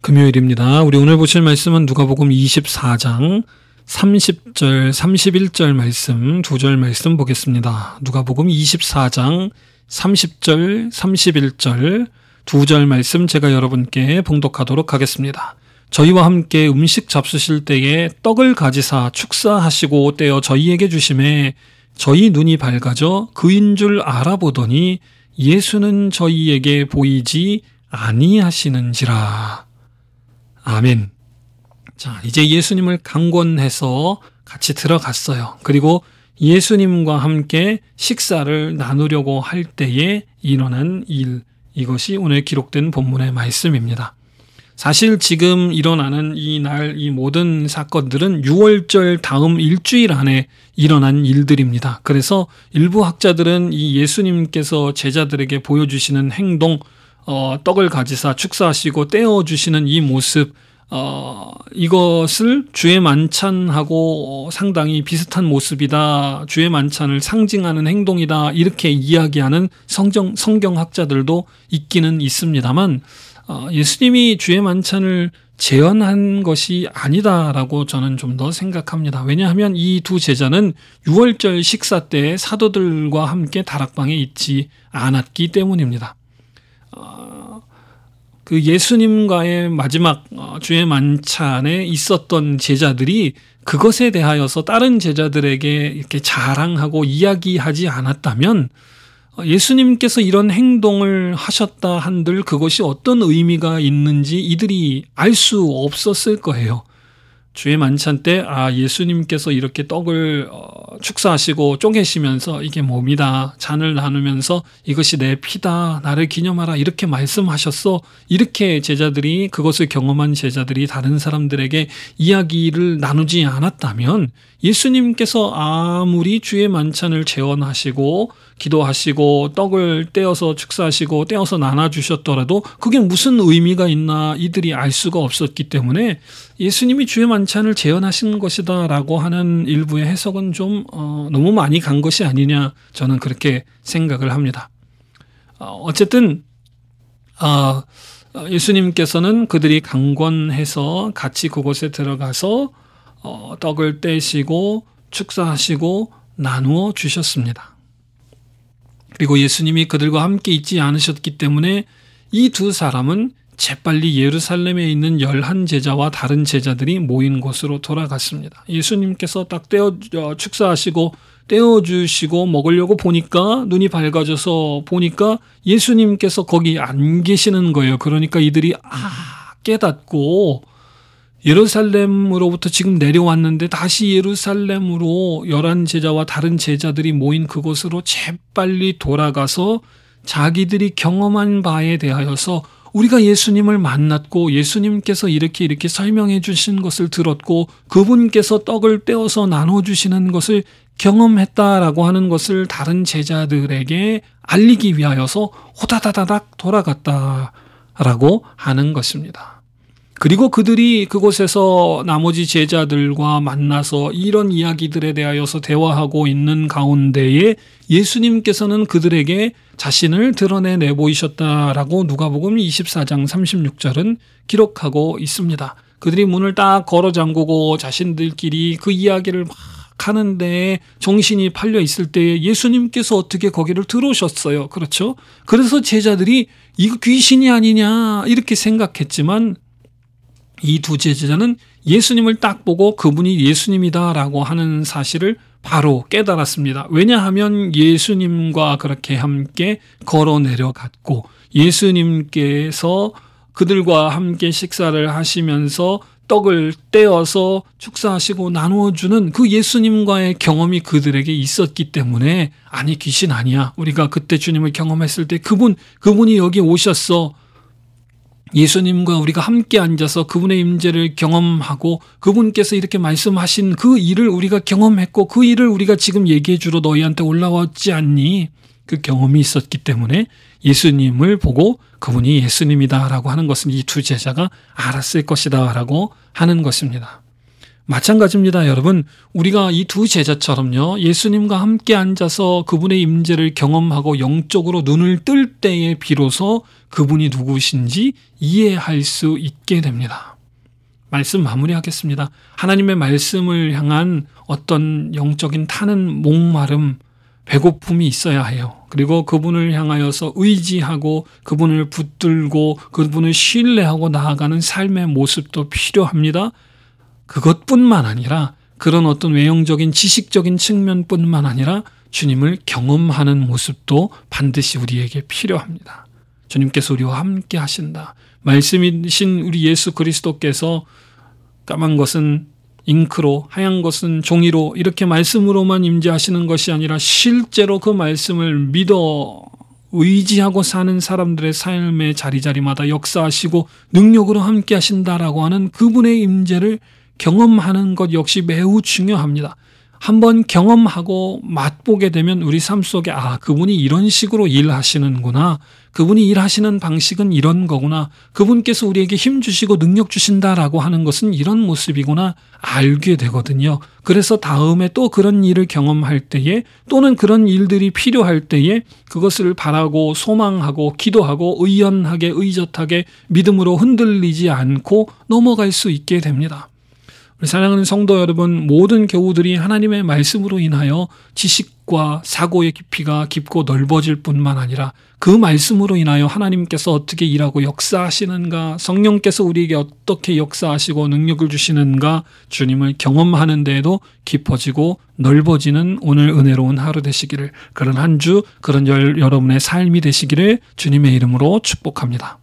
금요일입니다. 우리 오늘 보실 말씀은 누가복음 24장 30절, 31절 말씀, 2절 말씀 보겠습니다. 누가복음 24장 30절, 31절, 2절 말씀 제가 여러분께 봉독하도록 하겠습니다. 저희와 함께 음식 잡수실 때에 떡을 가지사 축사하시고 떼어 저희에게 주심에 저희 눈이 밝아져 그인 줄 알아보더니 예수는 저희에게 보이지 아니하시는지라. 아멘. 자, 이제 예수님을 강권해서 같이 들어갔어요. 그리고 예수님과 함께 식사를 나누려고 할 때에 일어난 일, 이것이 오늘 기록된 본문의 말씀입니다. 사실 지금 일어나는 이 모든 사건들은 6월절 다음 일주일 안에 일어난 일들입니다. 그래서 일부 학자들은 이 예수님께서 제자들에게 보여주시는 행동, 떡을 가지사 축사하시고 떼어주시는 이 모습, 이것을 주의 만찬하고 상당히 비슷한 모습이다. 주의 만찬을 상징하는 행동이다. 이렇게 이야기하는 성경학자들도 있기는 있습니다만, 예수님이 주의 만찬을 재현한 것이 아니다라고 저는 좀 더 생각합니다. 왜냐하면 이 두 제자는 6월절 식사 때 사도들과 함께 다락방에 있지 않았기 때문입니다. 그 예수님과의 마지막 주의 만찬에 있었던 제자들이 그것에 대하여서 다른 제자들에게 이렇게 자랑하고 이야기하지 않았다면 예수님께서 이런 행동을 하셨다 한들 그것이 어떤 의미가 있는지 이들이 알 수 없었을 거예요. 주의 만찬 때 예수님께서 이렇게 떡을 축사하시고 쪼개시면서 이게 몸이다, 잔을 나누면서 이것이 내 피다, 나를 기념하라 이렇게 말씀하셨어. 이렇게 제자들이, 그것을 경험한 제자들이 다른 사람들에게 이야기를 나누지 않았다면 예수님께서 아무리 주의 만찬을 재원하시고 기도하시고 떡을 떼어서 축사하시고 떼어서 나눠주셨더라도 그게 무슨 의미가 있나 이들이 알 수가 없었기 때문에 예수님이 주의 만찬을 재현하신 것이다 라고 하는 일부의 해석은 좀 너무 많이 간 것이 아니냐, 저는 그렇게 생각을 합니다. 어쨌든 예수님께서는 그들이 강권해서 같이 그곳에 들어가서 떡을 떼시고 축사하시고 나누어 주셨습니다. 그리고 예수님이 그들과 함께 있지 않으셨기 때문에 이 두 사람은 재빨리 예루살렘에 있는 11제자와 다른 제자들이 모인 곳으로 돌아갔습니다. 예수님께서 딱 축사하시고 떼어주시고 먹으려고 보니까, 눈이 밝아져서 보니까 예수님께서 거기 안 계시는 거예요. 그러니까 이들이 깨닫고 예루살렘으로부터 지금 내려왔는데 다시 예루살렘으로 11제자와 다른 제자들이 모인 그곳으로 재빨리 돌아가서 자기들이 경험한 바에 대하여서 우리가 예수님을 만났고 예수님께서 이렇게 설명해 주신 것을 들었고 그분께서 떡을 떼어서 나눠주시는 것을 경험했다라고 하는 것을 다른 제자들에게 알리기 위하여서 호다다다닥 돌아갔다라고 하는 것입니다. 그리고 그들이 그곳에서 나머지 제자들과 만나서 이런 이야기들에 대하여서 대화하고 있는 가운데에 예수님께서는 그들에게 자신을 드러내 보이셨다라고 누가복음 24장 36절은 기록하고 있습니다. 그들이 문을 딱 걸어 잠그고 자신들끼리 그 이야기를 막 하는데 정신이 팔려 있을 때에 예수님께서 어떻게 거기를 들어오셨어요. 그렇죠? 그래서 제자들이 이거 귀신이 아니냐 이렇게 생각했지만 이 두 제자는 예수님을 딱 보고 그분이 예수님이다라고 하는 사실을 바로 깨달았습니다. 왜냐하면 예수님과 그렇게 함께 걸어 내려갔고 예수님께서 그들과 함께 식사를 하시면서 떡을 떼어서 축사하시고 나누어주는 그 예수님과의 경험이 그들에게 있었기 때문에 아니 귀신 아니야. 우리가 그때 주님을 경험했을 때 그분이 여기 오셨어. 예수님과 우리가 함께 앉아서 그분의 임재를 경험하고 그분께서 이렇게 말씀하신 그 일을 우리가 경험했고 그 일을 우리가 지금 얘기해 주러 너희한테 올라왔지 않니? 그 경험이 있었기 때문에 예수님을 보고 그분이 예수님이다라고 하는 것은 이 두 제자가 알았을 것이다라고 하는 것입니다. 마찬가지입니다, 여러분. 우리가 이 두 제자처럼요, 예수님과 함께 앉아서 그분의 임재를 경험하고 영적으로 눈을 뜰 때에 비로소 그분이 누구신지 이해할 수 있게 됩니다. 말씀 마무리하겠습니다. 하나님의 말씀을 향한 어떤 영적인 타는 목마름, 배고픔이 있어야 해요. 그리고 그분을 향하여서 의지하고 그분을 붙들고 그분을 신뢰하고 나아가는 삶의 모습도 필요합니다. 그것뿐만 아니라 그런 어떤 외형적인 지식적인 측면뿐만 아니라 주님을 경험하는 모습도 반드시 우리에게 필요합니다. 주님께서 우리와 함께 하신다. 말씀이신 우리 예수 그리스도께서 까만 것은 잉크로, 하얀 것은 종이로 이렇게 말씀으로만 임재하시는 것이 아니라 실제로 그 말씀을 믿어 의지하고 사는 사람들의 삶의 자리자리마다 역사하시고 능력으로 함께 하신다라고 하는 그분의 임재를 경험하는 것 역시 매우 중요합니다. 한번 경험하고 맛보게 되면 우리 삶 속에 그분이 이런 식으로 일하시는구나. 그분이 일하시는 방식은 이런 거구나. 그분께서 우리에게 힘 주시고 능력 주신다라고 하는 것은 이런 모습이구나 알게 되거든요. 그래서 다음에 또 그런 일을 경험할 때에 또는 그런 일들이 필요할 때에 그것을 바라고 소망하고 기도하고 의연하게 의젓하게 믿음으로 흔들리지 않고 넘어갈 수 있게 됩니다. 우리 사랑하는 성도 여러분, 모든 교우들이 하나님의 말씀으로 인하여 지식과 사고의 깊이가 깊고 넓어질 뿐만 아니라 그 말씀으로 인하여 하나님께서 어떻게 일하고 역사하시는가, 성령께서 우리에게 어떻게 역사하시고 능력을 주시는가 주님을 경험하는 데에도 깊어지고 넓어지는 오늘 은혜로운 하루 되시기를, 그런 한 주, 그런 여러분의 삶이 되시기를 주님의 이름으로 축복합니다.